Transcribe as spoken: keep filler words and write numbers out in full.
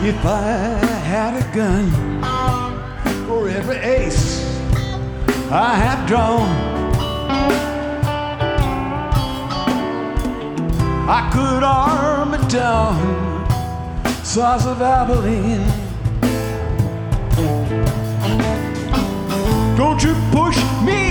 If I had a gun for every ace I have drawn, I could arm it down, size of Abilene. Don't you push me